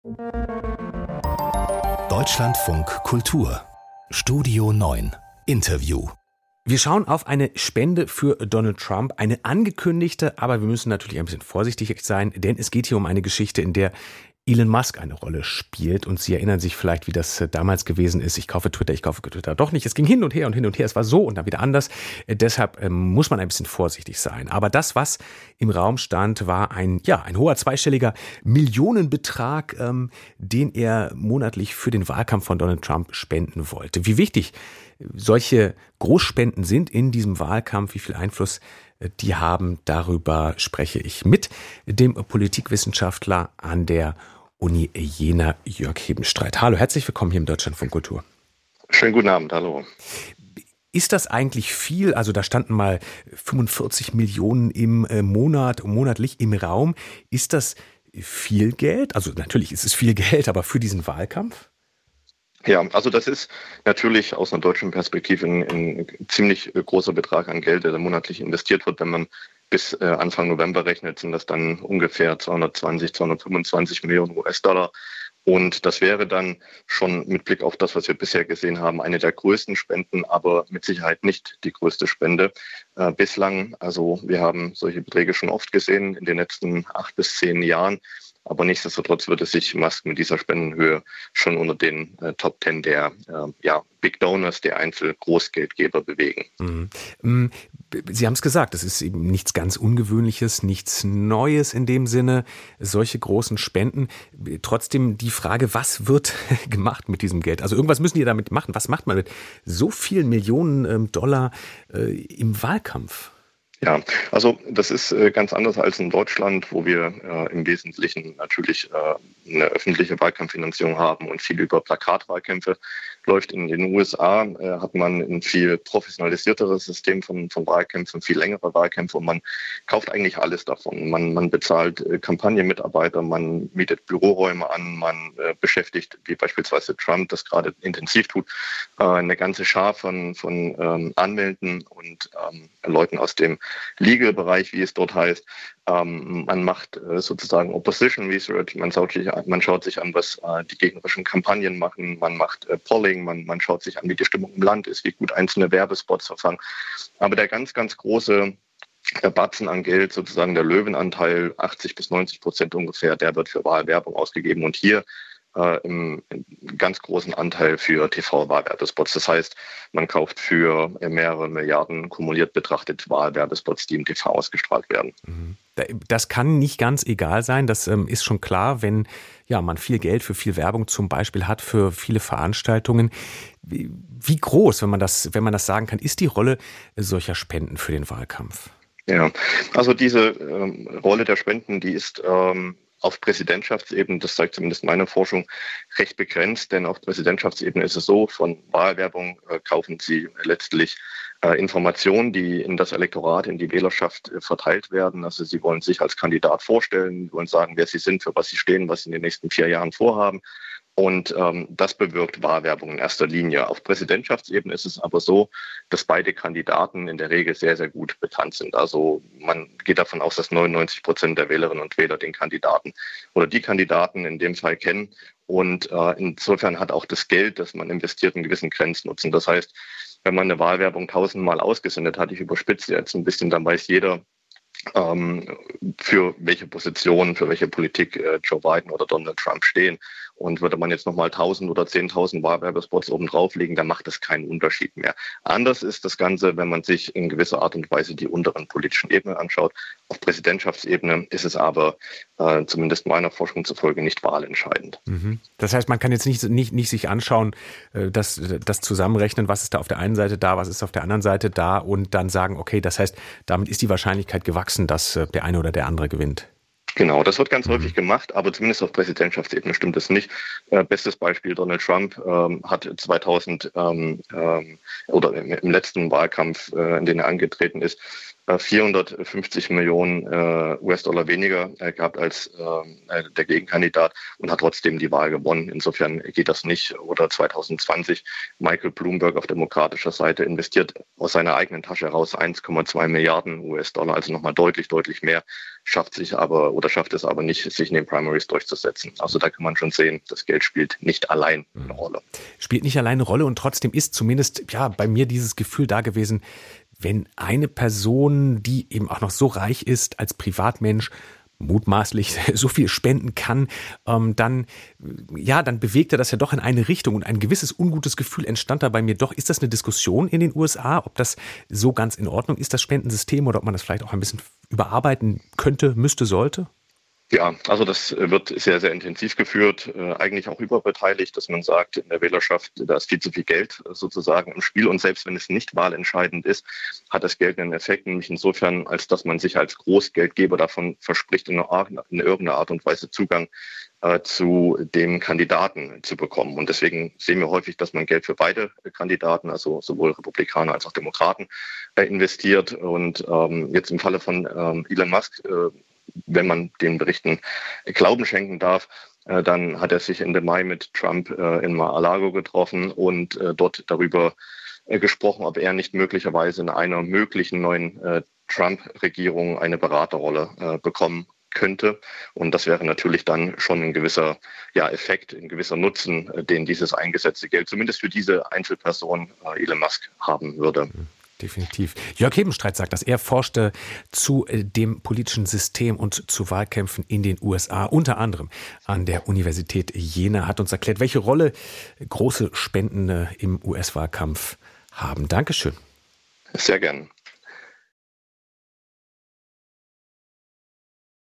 Deutschlandfunk Kultur Studio 9 Interview. Wir schauen auf eine Spende für Donald Trump, eine angekündigte, aber wir müssen natürlich ein bisschen vorsichtig sein, denn es geht hier um eine Geschichte, in der Elon Musk eine Rolle spielt. Und Sie erinnern sich vielleicht, wie das damals gewesen ist. Ich kaufe Twitter doch nicht. Es ging hin und her und hin und her. Es war so und dann wieder anders. Deshalb muss man ein bisschen vorsichtig sein. Aber das, was im Raum stand, war ein hoher zweistelliger Millionenbetrag, den er monatlich für den Wahlkampf von Donald Trump spenden wollte. Wie wichtig solche Großspenden sind in diesem Wahlkampf, wie viel Einfluss die haben, darüber spreche ich mit dem Politikwissenschaftler an der Uni Jena, Jörg Hebenstreit. Hallo, herzlich willkommen hier im Deutschlandfunk Kultur. Schönen guten Abend, hallo. Ist das eigentlich viel? Also da standen mal 45 Millionen monatlich im Raum. Ist das viel Geld? Also natürlich ist es viel Geld, aber für diesen Wahlkampf? Ja, also das ist natürlich aus einer deutschen Perspektive ein ziemlich großer Betrag an Geld, der da monatlich investiert wird. Wenn man bis Anfang November rechnet, sind das dann ungefähr 225 Millionen US-Dollar. Und das wäre dann schon mit Blick auf das, was wir bisher gesehen haben, eine der größten Spenden, aber mit Sicherheit nicht die größte Spende bislang. Also wir haben solche Beträge schon oft gesehen in den letzten 8 bis 10 Jahren. Aber nichtsdestotrotz würde sich Musk mit dieser Spendenhöhe schon unter den Top 10 der Big Donors, der Einzelgroßgeldgeber bewegen. Mhm. Sie haben es gesagt, es ist eben nichts ganz Ungewöhnliches, nichts Neues in dem Sinne, solche großen Spenden. Trotzdem die Frage, was wird gemacht mit diesem Geld? Also irgendwas müssen die damit machen. Was macht man mit so vielen Millionen Dollar im Wahlkampf? Ja, also das ist ganz anders als in Deutschland, wo wir im Wesentlichen natürlich eine öffentliche Wahlkampffinanzierung haben und viel über Plakatwahlkämpfe läuft. In den USA hat man ein viel professionalisierteres System von Wahlkämpfen, viel längere Wahlkämpfe und man kauft eigentlich alles davon. Man bezahlt Kampagnenmitarbeiter, man mietet Büroräume an, man beschäftigt, wie beispielsweise Trump das gerade intensiv tut, eine ganze Schar von Anwälten und Leuten aus dem Legal-Bereich, wie es dort heißt. Man macht sozusagen Opposition Research, man schaut sich an, was die gegnerischen Kampagnen machen, man macht Polling, man schaut sich an, wie die Stimmung im Land ist, wie gut einzelne Werbespots verfangen. Aber der ganz, ganz große Batzen an Geld, sozusagen der Löwenanteil, 80-90% ungefähr, der wird für Wahlwerbung ausgegeben und hier im ganz großen Anteil für TV-Wahlwerbespots. Das heißt, man kauft für mehrere Milliarden kumuliert betrachtet Wahlwerbespots, die im TV ausgestrahlt werden. Das kann nicht ganz egal sein, das ist schon klar, wenn man viel Geld für viel Werbung zum Beispiel hat, für viele Veranstaltungen. Wie groß, wenn man das sagen kann, ist die Rolle solcher Spenden für den Wahlkampf? Ja, also diese Rolle der Spenden, die ist auf Präsidentschaftsebene, das zeigt zumindest meine Forschung, recht begrenzt, denn auf Präsidentschaftsebene ist es so, von Wahlwerbung kaufen Sie letztlich Informationen, die in das Elektorat, in die Wählerschaft verteilt werden. Also Sie wollen sich als Kandidat vorstellen, wollen sagen, wer Sie sind, für was Sie stehen, was Sie in den nächsten 4 Jahren vorhaben. Und das bewirkt Wahlwerbung in erster Linie. Auf Präsidentschaftsebene ist es aber so, dass beide Kandidaten in der Regel sehr, sehr gut bekannt sind. Also man geht davon aus, dass 99% der Wählerinnen und Wähler den Kandidaten oder die Kandidaten in dem Fall kennen. Und insofern hat auch das Geld, das man investiert, einen gewissen Grenznutzen. Das heißt, wenn man eine Wahlwerbung 1000-mal ausgesendet hat, ich überspitze jetzt ein bisschen, dann weiß jeder, für welche Position, für welche Politik Joe Biden oder Donald Trump stehen. Und würde man jetzt nochmal 1000 oder 10.000 Wahlwerbespots oben drauflegen, dann macht das keinen Unterschied mehr. Anders ist das Ganze, wenn man sich in gewisser Art und Weise die unteren politischen Ebenen anschaut. Auf Präsidentschaftsebene ist es aber zumindest meiner Forschung zufolge nicht wahlentscheidend. Das heißt, man kann jetzt nicht sich anschauen, das zusammenrechnen, was ist da auf der einen Seite da, was ist auf der anderen Seite da und dann sagen, okay, das heißt, damit ist die Wahrscheinlichkeit gewachsen, dass der eine oder der andere gewinnt. Genau, das wird ganz häufig gemacht, aber zumindest auf Präsidentschaftsebene stimmt das nicht. Bestes Beispiel, Donald Trump hat 2000 oder im letzten Wahlkampf, in den er angetreten ist, 450 Millionen US-Dollar weniger gehabt als der Gegenkandidat und hat trotzdem die Wahl gewonnen. Insofern geht das nicht. Oder 2020 Michael Bloomberg auf demokratischer Seite investiert aus seiner eigenen Tasche heraus 1,2 Milliarden US-Dollar, also nochmal deutlich mehr, schafft es aber nicht, sich in den Primaries durchzusetzen. Also da kann man schon sehen, das Geld spielt nicht allein eine Rolle. Spielt nicht allein eine Rolle und trotzdem ist zumindest bei mir dieses Gefühl da gewesen, wenn eine Person, die eben auch noch so reich ist als Privatmensch, mutmaßlich so viel spenden kann, dann bewegt er das ja doch in eine Richtung und ein gewisses ungutes Gefühl entstand da bei mir doch. Ist das eine Diskussion in den USA, ob das so ganz in Ordnung ist, das Spendensystem, oder ob man das vielleicht auch ein bisschen überarbeiten könnte, müsste, sollte? Ja, also das wird sehr, sehr intensiv geführt, eigentlich auch überbeteiligt, dass man sagt, in der Wählerschaft, da ist viel zu viel Geld sozusagen im Spiel und selbst wenn es nicht wahlentscheidend ist, hat das Geld einen Effekt, nämlich insofern, als dass man sich als Großgeldgeber davon verspricht, in irgendeiner Art und Weise Zugang zu dem Kandidaten zu bekommen. Und deswegen sehen wir häufig, dass man Geld für beide Kandidaten, also sowohl Republikaner als auch Demokraten, investiert. Und jetzt im Falle von Elon Musk, wenn man den Berichten Glauben schenken darf, dann hat er sich Ende Mai mit Trump in Mar-a-Lago getroffen und dort darüber gesprochen, ob er nicht möglicherweise in einer möglichen neuen Trump-Regierung eine Beraterrolle bekommen könnte. Und das wäre natürlich dann schon ein gewisser Effekt, ein gewisser Nutzen, den dieses eingesetzte Geld zumindest für diese Einzelperson Elon Musk haben würde. Definitiv. Jörg Hebenstreit sagt, dass er forschte zu dem politischen System und zu Wahlkämpfen in den USA, unter anderem an der Universität Jena, hat uns erklärt, welche Rolle große Spenden im US-Wahlkampf haben. Dankeschön. Sehr gern.